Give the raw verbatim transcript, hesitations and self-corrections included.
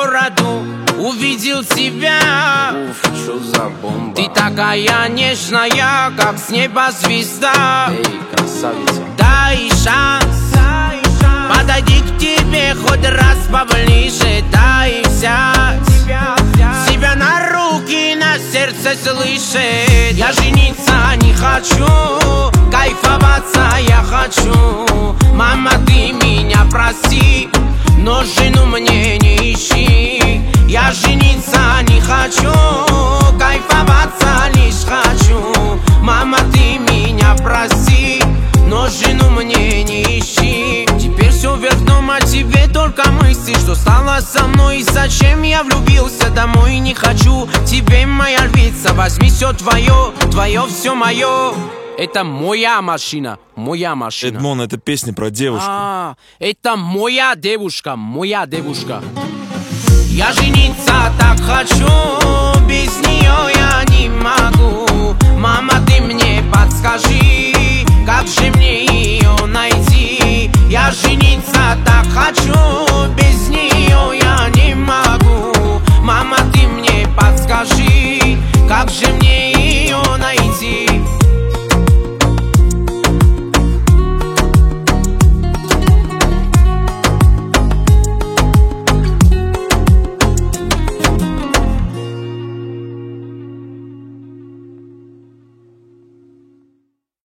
городу увидел тебя. Уф, что за бомба. Ты такая нежная, как с неба звезда. Эй, красавица. Дай шанс, подойди к тебе хоть раз поближе. Дай взять себя на руки, на сердце слышит. Я жениться не хочу, кайфоваться я хочу. Мама, ты меня прости, но жену мне не ищи. Я жениться не хочу, кайфоваться лишь хочу. Мама, ты меня прости, но жену мне не ищи. Теперь все вверх дном, о тебе только мысли. Что стало со мной и зачем я влюбился? Домой не хочу, тебе моя львица. Возьми все твое, твое все мое. Это моя машина, моя машина. Эдмон, это песня про девушку. А, это моя девушка, моя девушка. Я жениться так хочу, без нее я не могу. Мама, ты мне подскажи, как же мне ее найти? Я жениться